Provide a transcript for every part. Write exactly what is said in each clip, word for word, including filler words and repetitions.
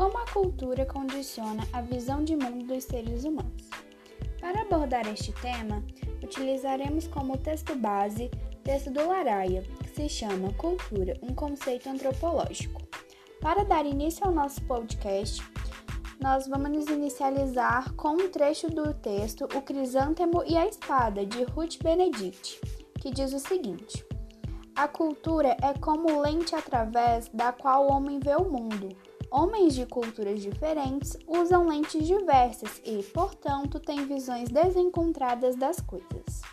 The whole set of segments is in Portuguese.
Como a cultura condiciona a visão de mundo dos seres humanos. Para abordar este tema, utilizaremos como texto base o texto do Laraia, que se chama Cultura, um conceito antropológico. Para dar início ao nosso podcast, nós vamos nos inicializar com um trecho do texto O Crisântemo e a Espada, de Ruth Benedict, que diz o seguinte: a cultura é como lente através da qual o homem vê o mundo. Homens de culturas diferentes usam lentes diversas e, portanto, têm visões desencontradas das coisas.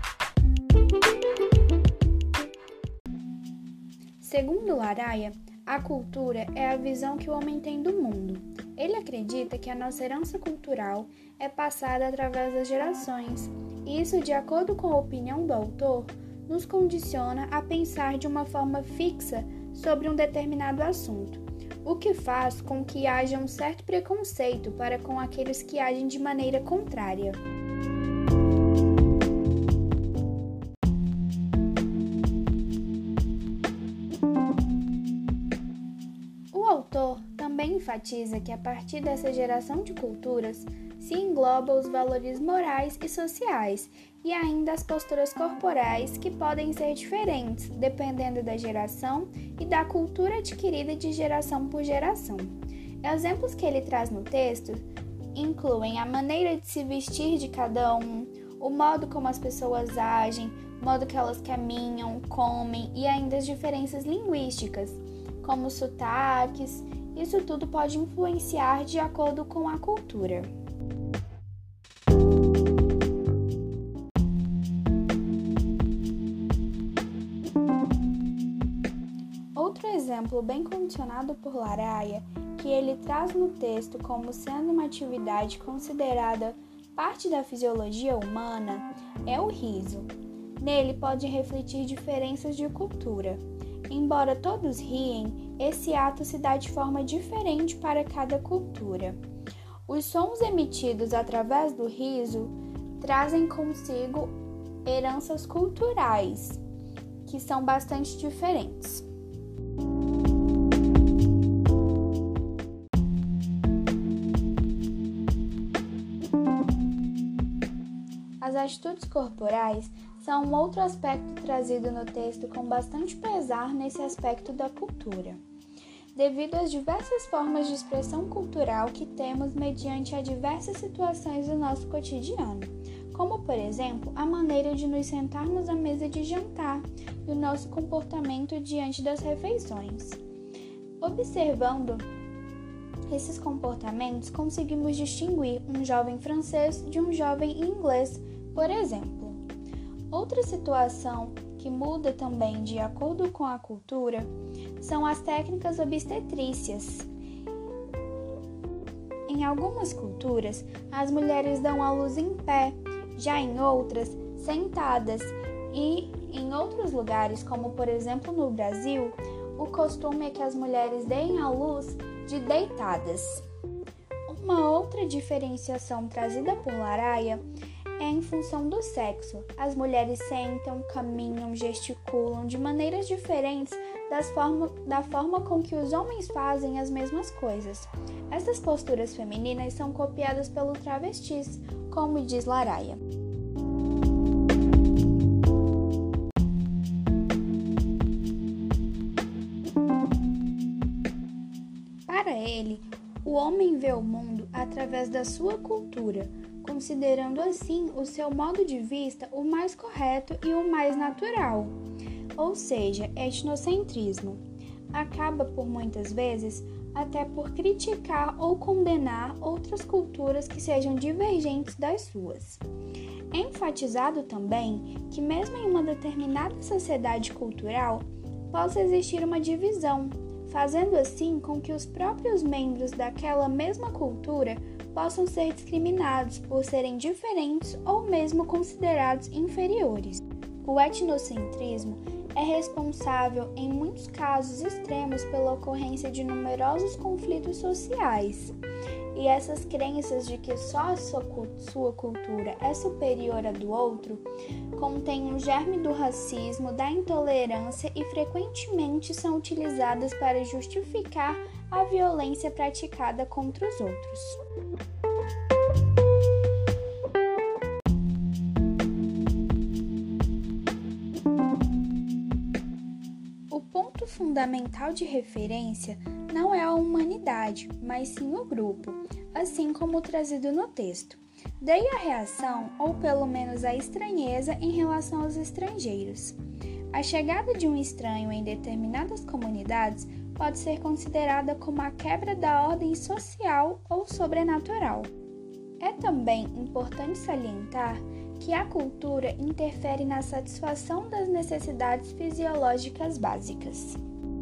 Segundo Laraia, a cultura é a visão que o homem tem do mundo. Ele acredita que a nossa herança cultural é passada através das gerações, e isso, de acordo com a opinião do autor, nos condiciona a pensar de uma forma fixa sobre um determinado assunto, o que faz com que haja um certo preconceito para com aqueles que agem de maneira contrária. O autor também enfatiza que a partir dessa geração de culturas se engloba os valores morais e sociais e ainda as posturas corporais que podem ser diferentes dependendo da geração e da cultura adquirida de geração por geração. Exemplos que ele traz no texto incluem a maneira de se vestir de cada um, o modo como as pessoas agem, o modo que elas caminham, comem e ainda as diferenças linguísticas, como sotaques. Isso tudo pode influenciar de acordo com a cultura. Outro exemplo bem condicionado por Laraia, que ele traz no texto como sendo uma atividade considerada parte da fisiologia humana, é o riso. Nele pode refletir diferenças de cultura. Embora todos riem, esse ato se dá de forma diferente para cada cultura. Os sons emitidos através do riso trazem consigo heranças culturais, que são bastante diferentes. As atitudes corporais são um outro aspecto trazido no texto com bastante pesar nesse aspecto da cultura, devido às diversas formas de expressão cultural que temos mediante as diversas situações do nosso cotidiano, como, por exemplo, a maneira de nos sentarmos à mesa de jantar e o nosso comportamento diante das refeições. Observando esses comportamentos, conseguimos distinguir um jovem francês de um jovem inglês, por exemplo. Outra situação que muda também de acordo com a cultura são as técnicas obstetrícias. Em algumas culturas, as mulheres dão à luz em pé, já em outras, sentadas, e em outros lugares, como por exemplo no Brasil, o costume é que as mulheres deem à luz de deitadas. Uma outra diferenciação trazida por Laraia é em função do sexo. As mulheres sentam, caminham, gesticulam de maneiras diferentes das forma, da forma com que os homens fazem as mesmas coisas. Essas posturas femininas são copiadas pelo travestis, como diz Laraia. Para ele, o homem vê o mundo através da sua cultura, considerando assim o seu modo de vista o mais correto e o mais natural, ou seja, etnocentrismo. Acaba por muitas vezes até por criticar ou condenar outras culturas que sejam divergentes das suas. É enfatizado também que mesmo em uma determinada sociedade cultural possa existir uma divisão, fazendo assim com que os próprios membros daquela mesma cultura possam ser discriminados por serem diferentes ou mesmo considerados inferiores. O etnocentrismo é responsável, em muitos casos extremos, pela ocorrência de numerosos conflitos sociais. e essas crenças de que só a sua, sua cultura é superior à do outro contêm um germe do racismo, da intolerância e frequentemente são utilizadas para justificar a violência praticada contra os outros. O ponto fundamental de referência não é a humanidade, mas sim o grupo, assim como trazido no texto. Daí a reação, ou pelo menos a estranheza em relação aos estrangeiros. A chegada de um estranho em determinadas comunidades pode ser considerada como a quebra da ordem social ou sobrenatural. É também importante salientar que a cultura interfere na satisfação das necessidades fisiológicas básicas.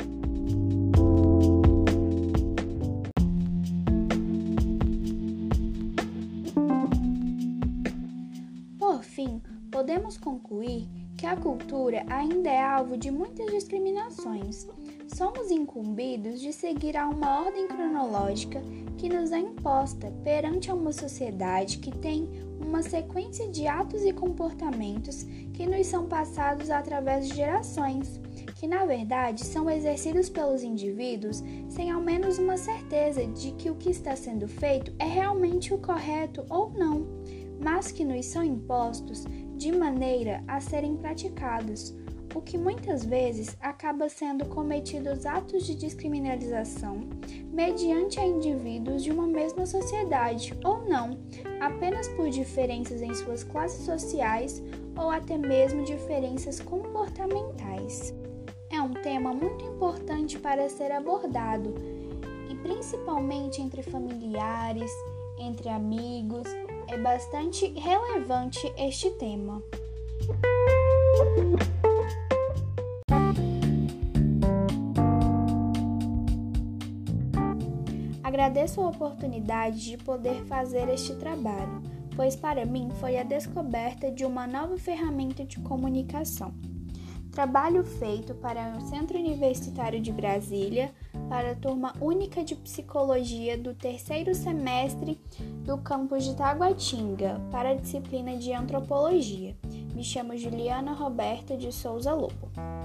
Por fim, podemos concluir que a cultura ainda é alvo de muitas discriminações. Somos incumbidos de seguir a uma ordem cronológica que nos é imposta perante uma sociedade que tem uma sequência de atos e comportamentos que nos são passados através de gerações, que na verdade são exercidos pelos indivíduos sem ao menos uma certeza de que o que está sendo feito é realmente o correto ou não, mas que nos são impostos de maneira a serem praticados, o que muitas vezes acaba sendo cometidos atos de descriminalização mediante a indivíduos de uma mesma sociedade ou não, apenas por diferenças em suas classes sociais ou até mesmo diferenças comportamentais. É um tema muito importante para ser abordado, e principalmente entre familiares, entre amigos, é bastante relevante este tema. Agradeço a oportunidade de poder fazer este trabalho, pois para mim foi a descoberta de uma nova ferramenta de comunicação. Trabalho feito para o Centro Universitário de Brasília, para a turma única de Psicologia do terceiro semestre do campus de Taguatinga, para a disciplina de Antropologia. Me chamo Juliana Roberta de Souza Lobo.